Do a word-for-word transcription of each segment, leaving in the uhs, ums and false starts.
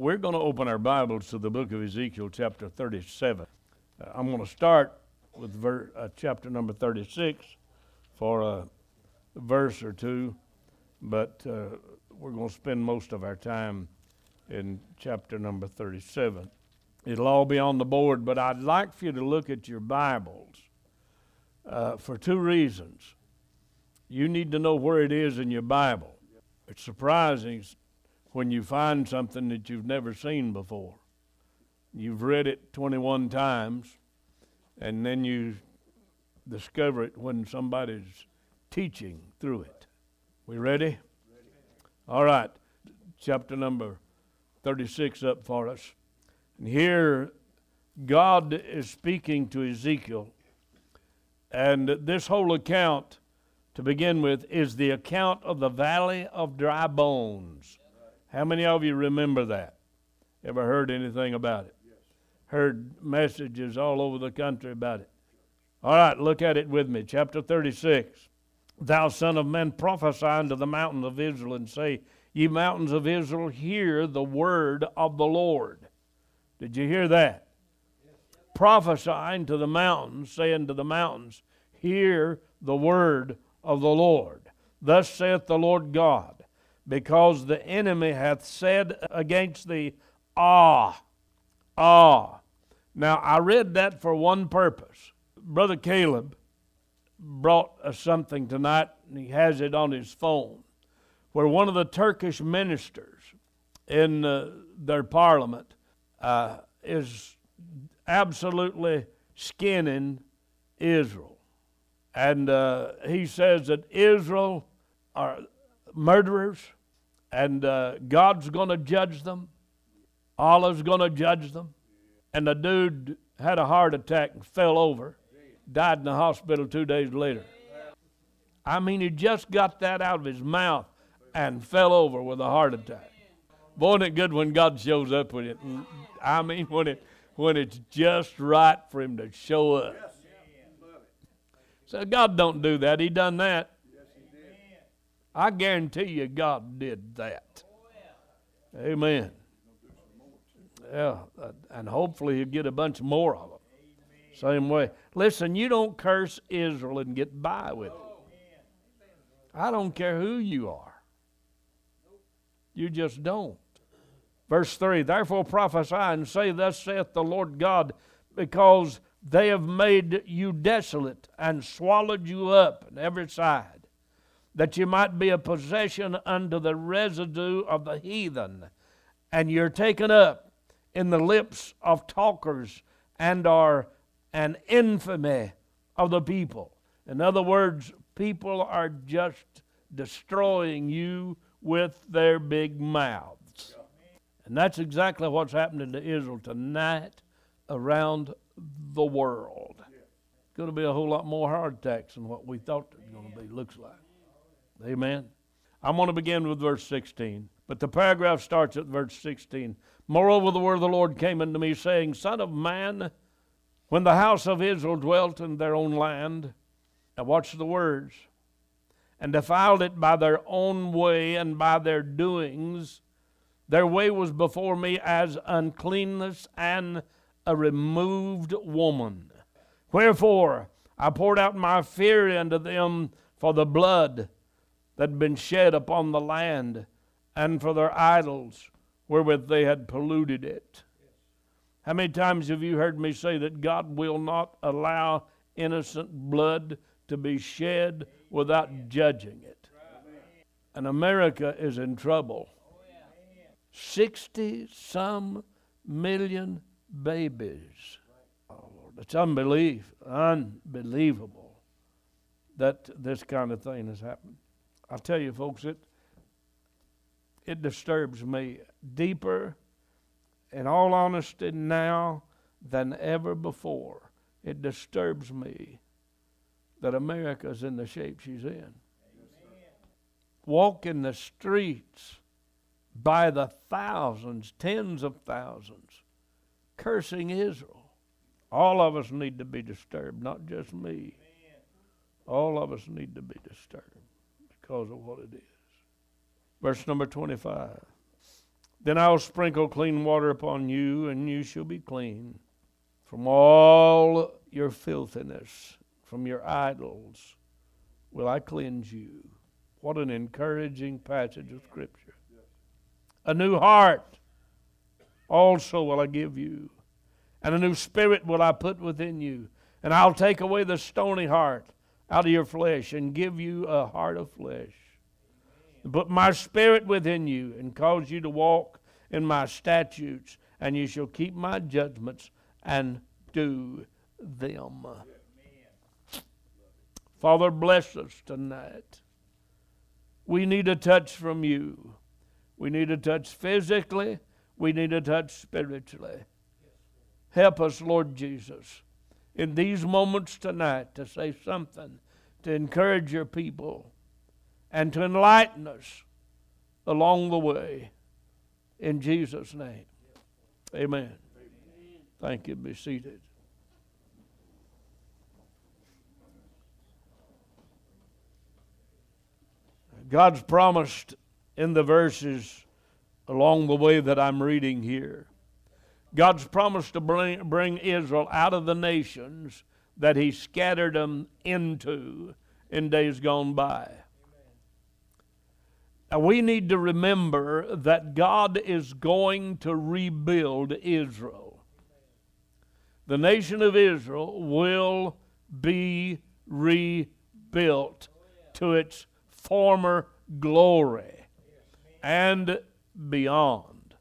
We're going to open our Bibles to the book of Ezekiel, chapter thirty-seven. Uh, I'm going to start with ver- uh, chapter number thirty-six for a verse or two, but uh, we're going to spend most of our time in chapter number thirty-seven. It'll all be on the board, but I'd like for you to look at your Bibles uh, for two reasons. You need to know where it is in your Bible. It's surprising when you find something that you've never seen before. You've read it twenty-one times, and then you discover it when somebody's teaching through it. We ready? Ready. All right, chapter number thirty-six up for us. And here, God is speaking to Ezekiel, and this whole account, to begin with, is the account of the valley of dry bones. How many of you remember that? Ever heard anything about it? Yes. Heard messages all over the country about it. All right, look at it with me. Chapter thirty-six. Thou son of man, prophesy unto the mountains of Israel, and say, Ye mountains of Israel, hear the word of the Lord. Did you hear that? Yes. Prophesying to the mountains, saying to the mountains, Hear the word of the Lord. Thus saith the Lord God, because the enemy hath said against thee, Ah, ah. Now, I read that for one purpose. Brother Caleb brought us something tonight, and he has it on his phone, where one of the Turkish ministers in uh, their parliament uh, is absolutely skinning Israel. And uh, he says that Israel are murderers, and uh, God's going to judge them. Allah's going to judge them. And the dude had a heart attack and fell over, died in the hospital two days later. I mean, he just got that out of his mouth and fell over with a heart attack. Boy, isn't it good when God shows up with it? I mean, when it when it's just right for him to show up. So God don't do that. He done that. I guarantee you God did that. Amen. Yeah, and hopefully he'll get a bunch more of them. Same way. Listen, you don't curse Israel and get by with it. I don't care who you are. You just don't. Verse three, Therefore prophesy and say, Thus saith the Lord God, because they have made you desolate and swallowed you up on every side, that you might be a possession unto the residue of the heathen, and you're taken up in the lips of talkers and are an infamy of the people. In other words, people are just destroying you with their big mouths. And that's exactly what's happening to Israel tonight around the world. It's going to be a whole lot more heart attacks than what we thought it was going to be, looks like. Amen. I'm going to begin with verse sixteen, but the paragraph starts at verse sixteen. Moreover, the word of the Lord came unto me, saying, Son of man, when the house of Israel dwelt in their own land, now watch the words, and defiled it by their own way and by their doings, their way was before me as uncleanness and a removed woman. Wherefore I poured out my fury unto them for the blood that had been shed upon the land, and for their idols wherewith they had polluted it. How many times have you heard me say that God will not allow innocent blood to be shed without judging it? And America is in trouble. Sixty-some million babies. Oh, Lord, it's unbelief, unbelievable that this kind of thing has happened. I'll tell you, folks, it it disturbs me deeper, in all honesty, now than ever before. It disturbs me that America's in the shape she's in. Amen. Walk in the streets by the thousands, tens of thousands, cursing Israel. All of us need to be disturbed, not just me. All of us need to be disturbed because of what it is. Verse number twenty-five. Then I'll sprinkle clean water upon you, and you shall be clean from all your filthiness, from your idols will I cleanse you. What an encouraging passage of Scripture. A new heart also will I give you, and a new spirit will I put within you. And I'll take away the stony heart out of your flesh and give you a heart of flesh. And put my spirit within you and cause you to walk in my statutes, and you shall keep my judgments and do them. Father, bless us tonight. We need a touch from you. We need a touch physically. We need a touch spiritually. Help us, Lord Jesus, in these moments tonight to say something to encourage your people and to enlighten us along the way. In Jesus' name, amen. Thank you. Be seated. God's promised in the verses along the way that I'm reading here. God's promised to bring, bring Israel out of the nations that He scattered them into in days gone by. Now we need to remember that God is going to rebuild Israel. The nation of Israel will be rebuilt to its former glory and beyond.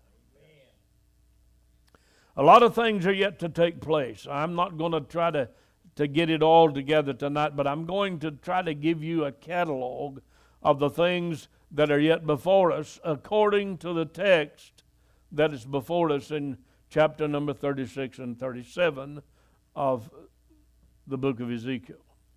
A lot of things are yet to take place. I'm not going to try to, to get it all together tonight, but I'm going to try to give you a catalog of the things that are yet before us according to the text that is before us in chapter number thirty-six and thirty-seven of the book of Ezekiel.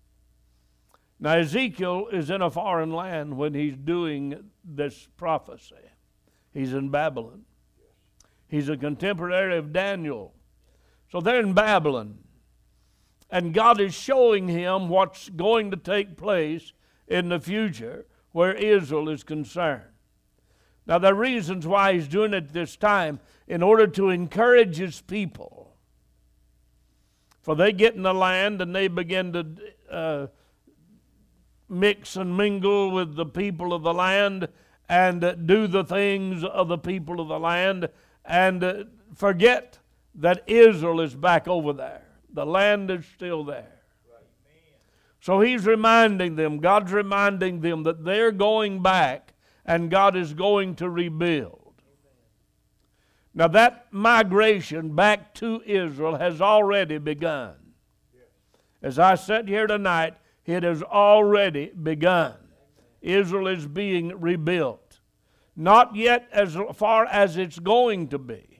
Now, Ezekiel is in a foreign land when he's doing this prophecy. He's in Babylon. He's a contemporary of Daniel. So they're in Babylon. And God is showing him what's going to take place in the future where Israel is concerned. Now, there are reasons why he's doing it this time, in order to encourage his people. For they get in the land and they begin to uh, mix and mingle with the people of the land and uh, do the things of the people of the land and uh, forget that Israel is back over there. The land is still there. So he's reminding them, God's reminding them that they're going back and God is going to rebuild. Now that migration back to Israel has already begun. As I sit here tonight, it has already begun. Israel is being rebuilt. Not yet as far as it's going to be.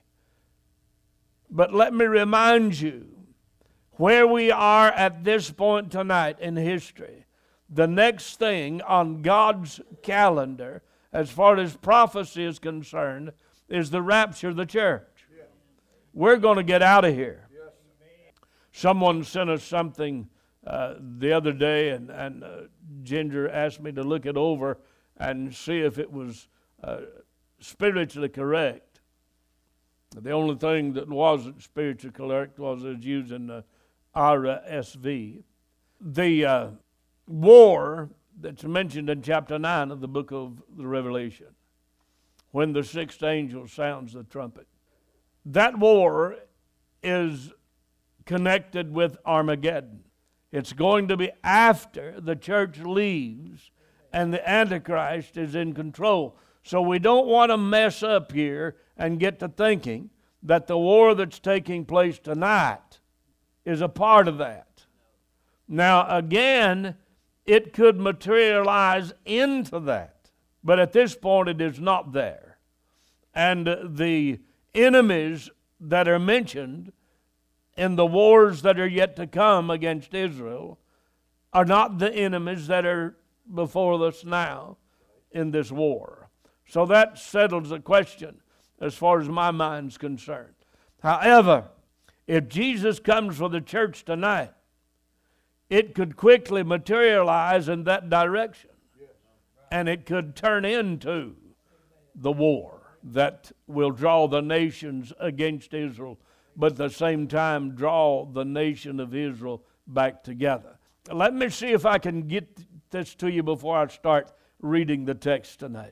But let me remind you, where we are at this point tonight in history, the next thing on God's calendar, as far as prophecy is concerned, is the rapture of the church. We're going to get out of here. Someone sent us something uh, the other day, and, and uh, Ginger asked me to look it over and see if it was uh, spiritually correct. The only thing that wasn't spiritually correct was it was using the R S V. The uh, war that's mentioned in chapter nine of the book of the Revelation, when the sixth angel sounds the trumpet. That war is connected with Armageddon. It's going to be after the church leaves and the Antichrist is in control. So we don't want to mess up here and get to thinking that the war that's taking place tonight is a part of that. Now, again, it could materialize into that, but at this point it is not there. And the enemies that are mentioned in the wars that are yet to come against Israel are not the enemies that are before us now in this war. So that settles the question as far as my mind's concerned. However, if Jesus comes for the church tonight, it could quickly materialize in that direction. And it could turn into the war that will draw the nations against Israel, but at the same time draw the nation of Israel back together. Let me see if I can get this to you before I start reading the text tonight.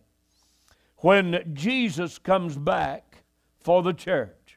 When Jesus comes back for the church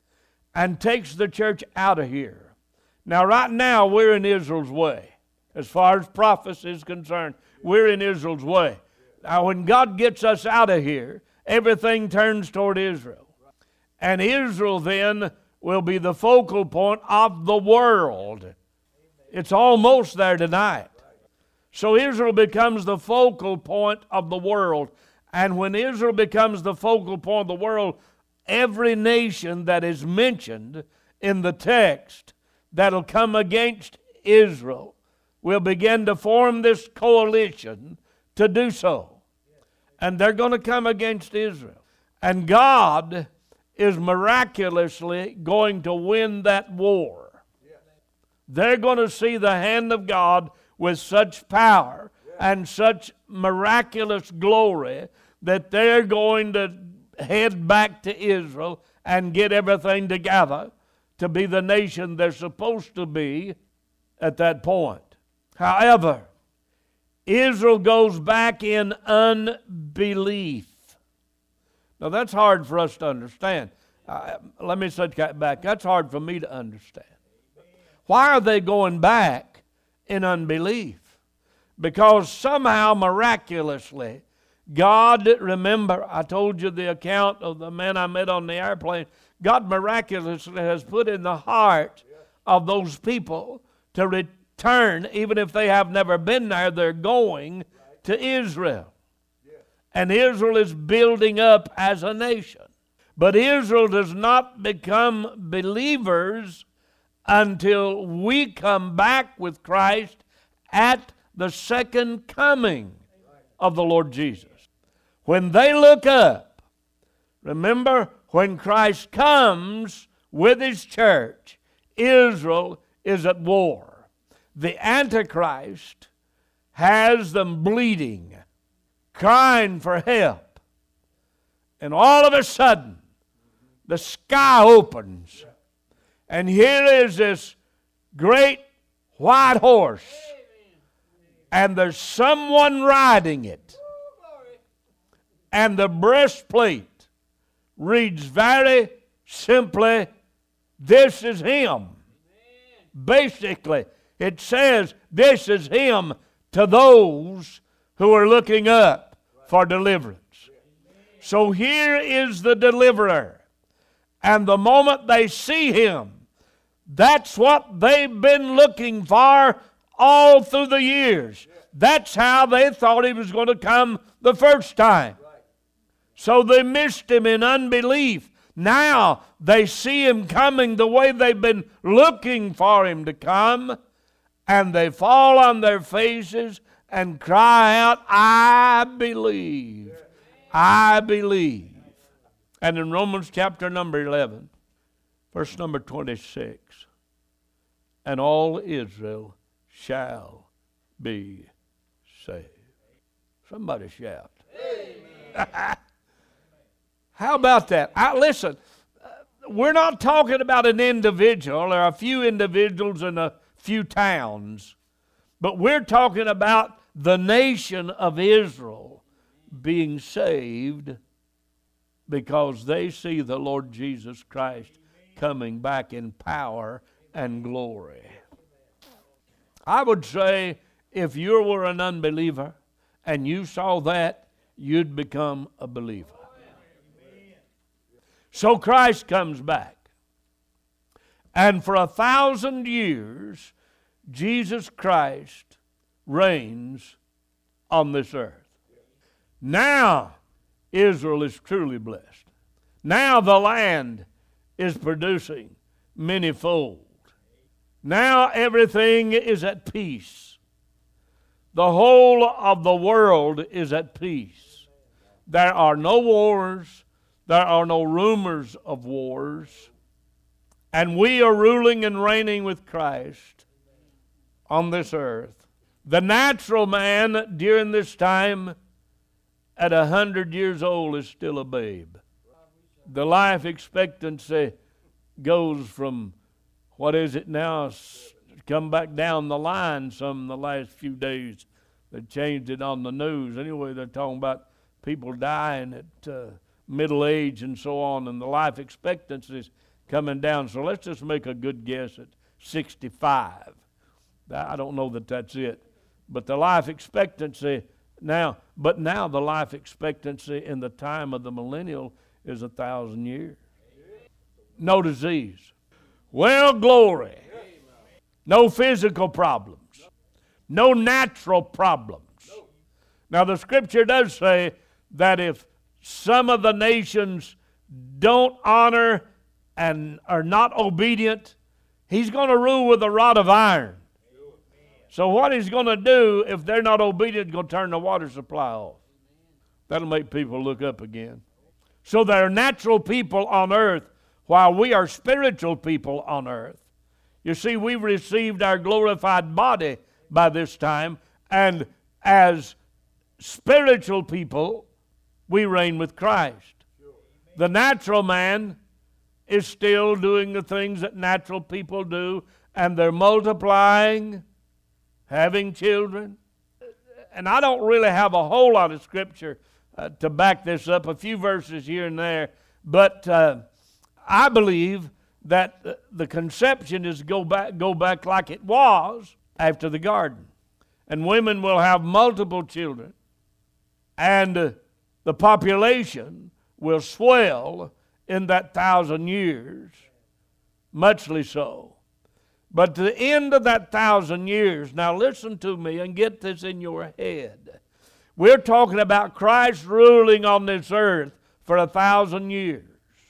and takes the church out of here. Now, right now, we're in Israel's way. As far as prophecy is concerned, we're in Israel's way. Now, when God gets us out of here, everything turns toward Israel. And Israel then will be the focal point of the world. It's almost there tonight. So Israel becomes the focal point of the world. And when Israel becomes the focal point of the world, every nation that is mentioned in the text that'll come against Israel will begin to form this coalition to do so. And they're going to come against Israel. And God is miraculously going to win that war. They're going to see the hand of God with such power and such miraculous glory that they're going to head back to Israel and get everything together to be the nation they're supposed to be at that point. However, Israel goes back in unbelief. Now that's hard for us to understand. Uh, let me set that back. That's hard for me to understand. Why are they going back in unbelief? Because somehow, miraculously, God, remember, I told you the account of the man I met on the airplane. God miraculously has put in the heart of those people to return, even if they have never been there, they're going to Israel. And Israel is building up as a nation. But Israel does not become believers until we come back with Christ at the second coming of the Lord Jesus. When they look up, remember, when Christ comes with His church, Israel is at war. The Antichrist has them bleeding, crying for help. And all of a sudden, the sky opens. And here is this great white horse. And there's someone riding it. And the breastplate reads very simply, "This is Him." Basically, it says, "This is Him," to those who are looking up for deliverance. So here is the deliverer. And the moment they see Him, that's what they've been looking for all through the years. That's how they thought He was going to come the first time. So they missed Him in unbelief. Now they see Him coming the way they've been looking for Him to come, and they fall on their faces and cry out, "I believe, I believe." And in Romans chapter number eleven, verse number twenty-six, "And all Israel shall be saved." Somebody shout. Amen. How about that? I, listen, we're not talking about an individual or a few individuals in a few towns, but we're talking about the nation of Israel being saved because they see the Lord Jesus Christ coming back in power and glory. I would say if you were an unbeliever and you saw that, you'd become a believer. So Christ comes back. And for a thousand years, Jesus Christ reigns on this earth. Now, Israel is truly blessed. Now the land is producing manyfold. Now everything is at peace. The whole of the world is at peace. There are no wars. There are no rumors of wars. And we are ruling and reigning with Christ on this earth. The natural man during this time at a hundred years old is still a babe. The life expectancy goes from, what is it now, come back down the line some the last few days. They changed it on the news. Anyway, they're talking about people dying at uh, middle age and so on, and the life expectancy is coming down. So let's just make a good guess at sixty-five. I don't know that that's it. But the life expectancy now, but now the life expectancy in the time of the millennial is a thousand years. No disease. Well, glory. No physical problems. No natural problems. Now the scripture does say that if some of the nations don't honor and are not obedient, he's going to rule with a rod of iron. So what he's going to do if they're not obedient, he's going to turn the water supply off. That'll make people look up again. So there are natural people on earth while we are spiritual people on earth. You see, we've received our glorified body by this time, and as spiritual people, we reign with Christ. The natural man is still doing the things that natural people do, and they're multiplying, having children. And I don't really have a whole lot of scripture uh, to back this up, a few verses here and there, but uh, I believe that the conception is go back, go back like it was after the garden. And women will have multiple children, and uh, the population will swell in that thousand years, muchly so. But to the end of that thousand years, now listen to me and get this in your head. We're talking about Christ ruling on this earth for a thousand years.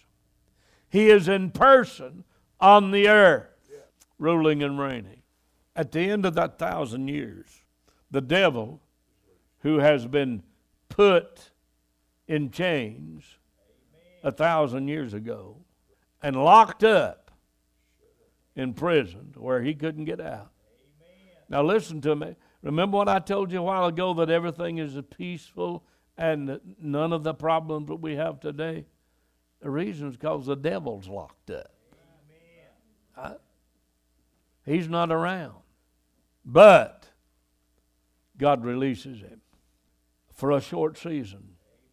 He is in person on the earth, ruling and reigning. At the end of that thousand years, the devil, who has been put in chains a thousand years ago and locked up in prison where he couldn't get out. Now listen to me. Remember what I told you a while ago, that everything is peaceful and none of the problems that we have today? The reason is because the devil's locked up. Huh? He's not around. But God releases him for a short season.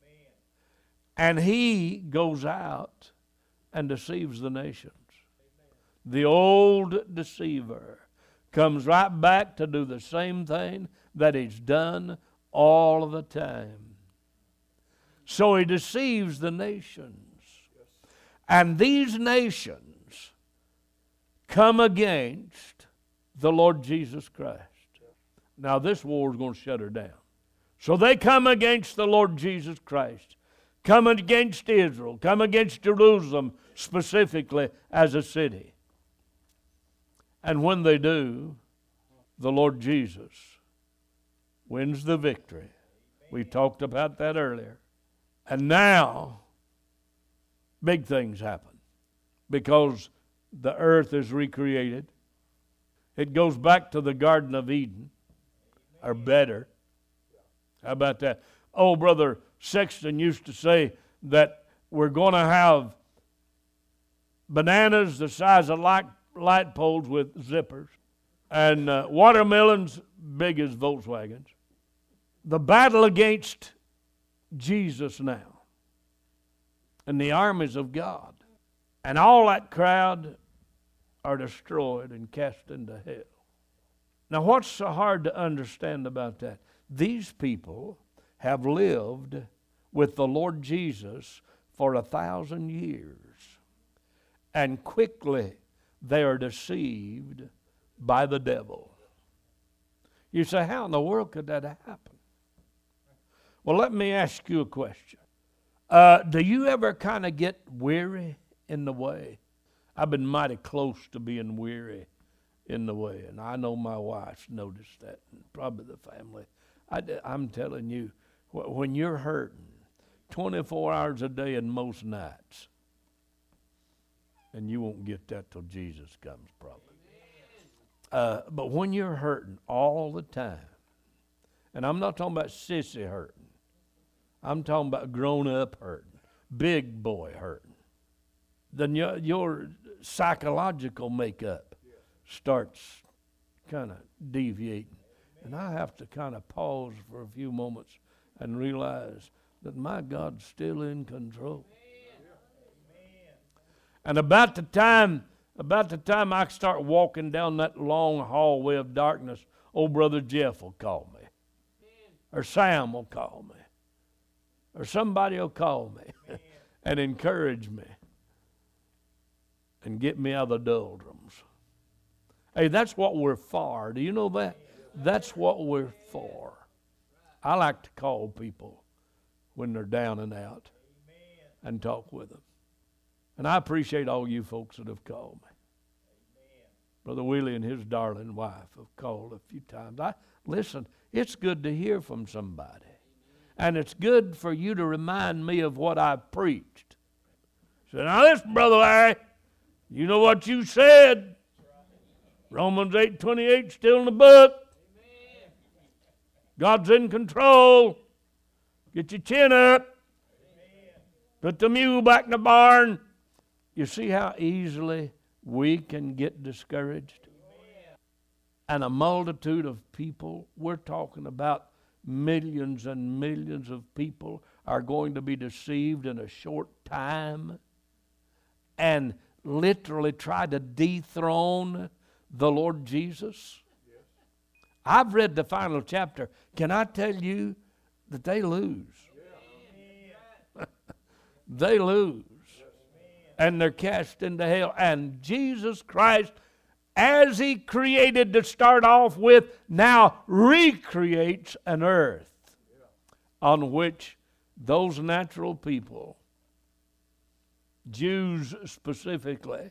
And he goes out and deceives the nations. The old deceiver comes right back to do the same thing that he's done all of the time. So he deceives the nations. And these nations come against the Lord Jesus Christ. Now this war is going to shut her down. So they come against the Lord Jesus Christ, come against Israel, come against Jerusalem specifically as a city. And when they do, the Lord Jesus wins the victory. We talked about that earlier. And now, big things happen because the earth is recreated. It goes back to the Garden of Eden, or better. How about that? Oh, Brother Sexton used to say that we're going to have bananas the size of light, light poles with zippers, and uh, watermelons big as Volkswagens. The battle against Jesus now, and the armies of God, and all that crowd are destroyed and cast into hell. Now, what's so hard to understand about that? These people have lived with the Lord Jesus for a thousand years, and quickly they are deceived by the devil. You say, how in the world could that happen? Well, let me ask you a question. Uh, do you ever kind of get weary in the way? I've been mighty close to being weary in the way, and I know my wife's noticed that, and probably the family. I, I'm telling you, when you're hurting twenty-four hours a day and most nights, and you won't get that till Jesus comes probably. Uh, but when you're hurting all the time, and I'm not talking about sissy hurting, I'm talking about grown-up hurting, big boy hurting. Then your, your psychological makeup starts kind of deviating. And I have to kind of pause for a few moments and realize that my God's still in control. And about the time, about the time I start walking down that long hallway of darkness, old brother Jeff will call me. Or Sam will call me. Or somebody will call me and encourage me and get me out of the doldrums. Hey, that's what we're for. Do you know that? That's what we're for. I like to call people when they're down and out and talk with them. And I appreciate all you folks that have called me. Brother Willie and his darling wife have called a few times. I listen, it's good to hear from somebody. And it's good for you to remind me of what I've preached. So now listen, Brother Larry, you know what you said. Romans eight twenty-eight still in the book. God's in control. Get your chin up. Put the mule back in the barn. You see how easily we can get discouraged? And a multitude of people, we're talking about millions and millions of people are going to be deceived in a short time and literally try to dethrone the Lord Jesus. I've read the final chapter. Can I tell you that they lose? They lose. And they're cast into hell. And Jesus Christ, as He created to start off with, now recreates an earth on which those natural people, Jews specifically,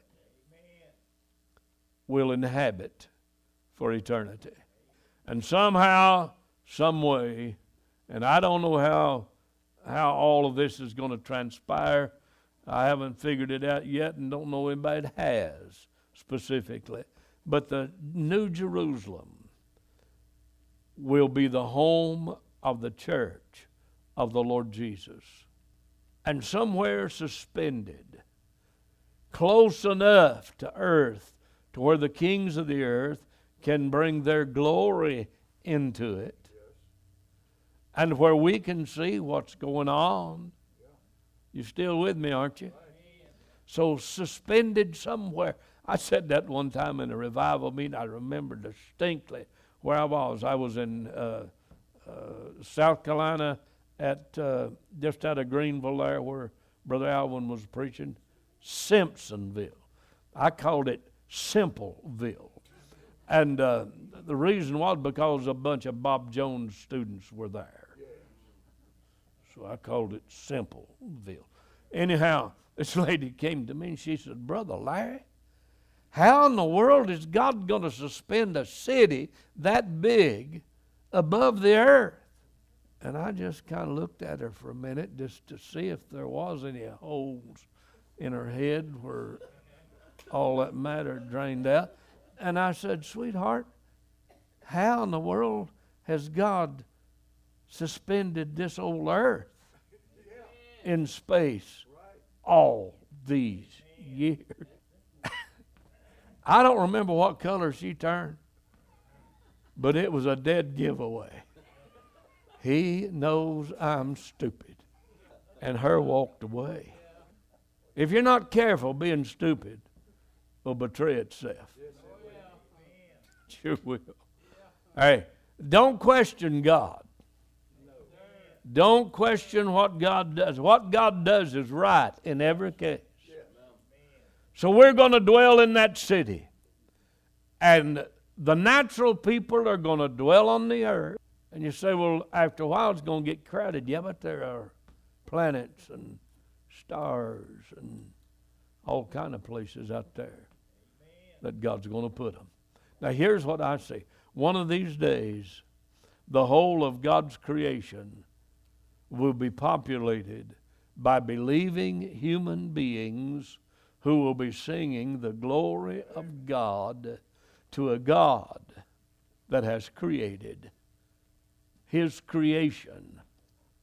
will inhabit for eternity. And somehow, some way, and I don't know how how all of this is going to transpire. I haven't figured it out yet and don't know anybody that has specifically. But the New Jerusalem will be the home of the church of the Lord Jesus. And somewhere suspended, close enough to earth, to where the kings of the earth can bring their glory into it, and where we can see what's going on. You're still with me, aren't you? So suspended somewhere. I said that one time in a revival meeting. I remember distinctly where I was. I was in uh, uh, South Carolina, at uh, just out of Greenville there, where Brother Alvin was preaching. Simpsonville. I called it Simpleville. And uh, the reason was because a bunch of Bob Jones students were there. So I called it Simpleville. Anyhow, this lady came to me and she said, Brother Larry, how in the world is God going to suspend a city that big above the earth? And I just kind of looked at her for a minute just to see if there was any holes in her head where all that matter drained out. And I said, sweetheart, how in the world has God suspended this old earth in space all these years? I don't remember what color she turned, but it was a dead giveaway. He knows I'm stupid. And her walked away. If you're not careful, being stupid will betray itself. Sure will. Hey, don't question God. Don't question what God does. What God does is right in every case. So we're going to dwell in that city. And the natural people are going to dwell on the earth. And you say, well, after a while it's going to get crowded. Yeah, but there are planets and stars and all kind of places out there that God's going to put them. Now here's what I say. One of these days, the whole of God's creation will be populated by believing human beings who will be singing the glory of God to a God that has created His creation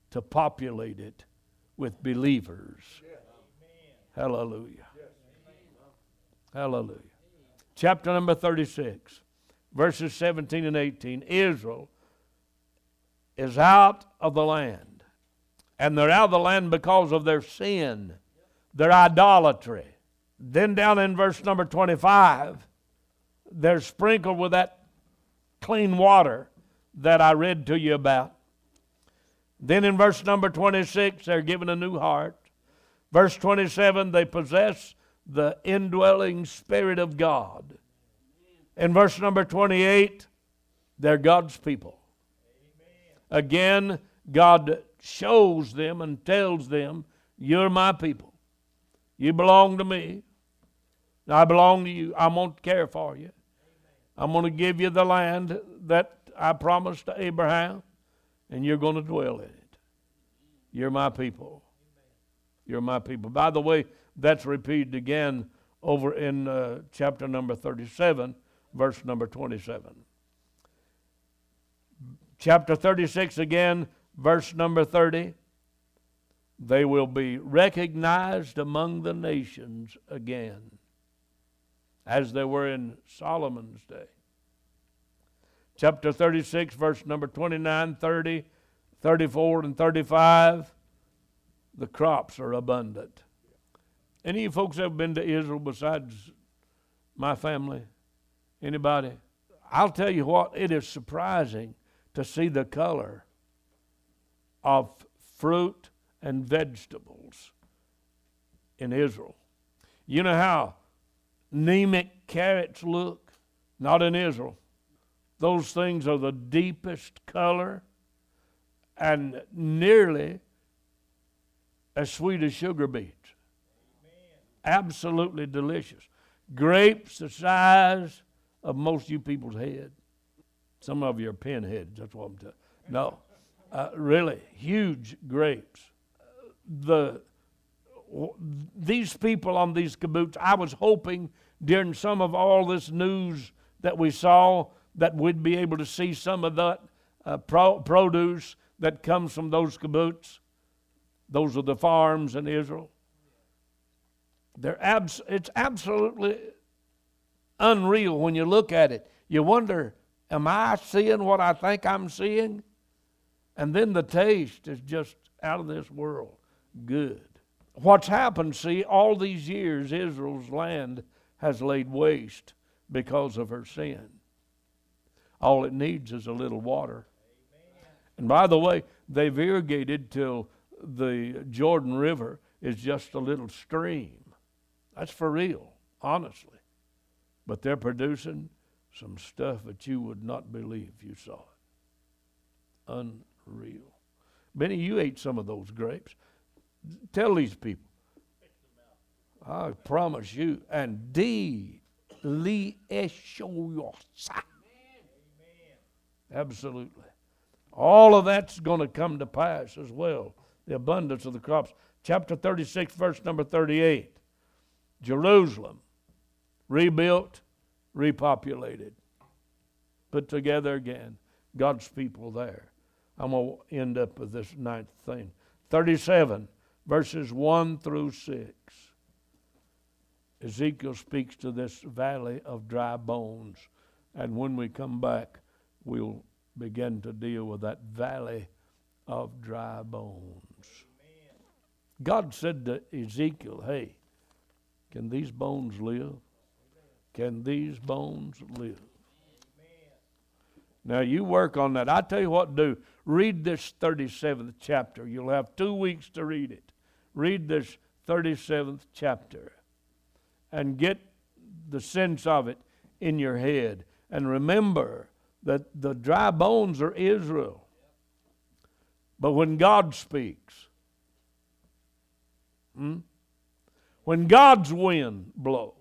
to populate it with believers. Hallelujah. Hallelujah. Chapter number thirty-six, verses seventeen and eighteen. Israel is out of the land. And they're out of the land because of their sin, their idolatry. Then down in verse number twenty-five, they're sprinkled with that clean water that I read to you about. Then in verse number twenty-six, they're given a new heart. Verse twenty-seven, they possess the indwelling Spirit of God. In verse number twenty-eight, they're God's people. Again, God shows them and tells them, you're my people. You belong to me. I belong to you. I'm going to care for you. I'm going to give you the land that I promised to Abraham, and you're going to dwell in it. You're my people. You're my people. By the way, that's repeated again over in uh, chapter number thirty-seven, verse number twenty-seven. Chapter thirty-six again, verse number thirty. They will be recognized among the nations again, as they were in Solomon's day. Chapter thirty-six, verse number twenty-nine, thirty, thirty-four, and thirty-five. The crops are abundant. Any of you folks ever been to Israel besides my family? Anybody? I'll tell you what, it is surprising to see the color of fruit and vegetables in Israel. You know how anemic carrots look? Not in Israel. Those things are the deepest color and nearly as sweet as sugar beets. Absolutely delicious. Grapes the size of most of you people's head. Some of you are pinheads, that's what I'm telling you. No, uh, really, huge grapes. The These people on these kibbutz, I was hoping during some of all this news that we saw that we'd be able to see some of that uh, pro- produce that comes from those kibbutz. Those are the farms in Israel. They're abs- it's absolutely unreal when you look at it. You wonder, am I seeing what I think I'm seeing? And then the taste is just out of this world good. What's happened, see, all these years, Israel's land has laid waste because of her sin. All it needs is a little water. And by the way, they've irrigated till the Jordan River is just a little stream. That's for real, honestly. But they're producing some stuff that you would not believe if you saw it. Unreal. Benny, you ate some of those grapes. Tell these people. I promise you. And D. Li Eshoyosa. Absolutely. All of that's going to come to pass as well. The abundance of the crops. Chapter thirty-six, verse number thirty-eight. Jerusalem, rebuilt, repopulated, put together again. God's people there. I'm going to end up with this ninth thing. thirty-seven, verses one through six. Ezekiel speaks to this valley of dry bones. And when we come back, we'll begin to deal with that valley of dry bones. Amen. God said to Ezekiel, hey, can these bones live? Can these bones live? Amen. Now you work on that. I tell you what to do. Read this thirty-seventh chapter. You'll have two weeks to read it. Read this thirty-seventh chapter and get the sense of it in your head. And remember that the dry bones are Israel. But when God speaks, hmm, when God's wind blows,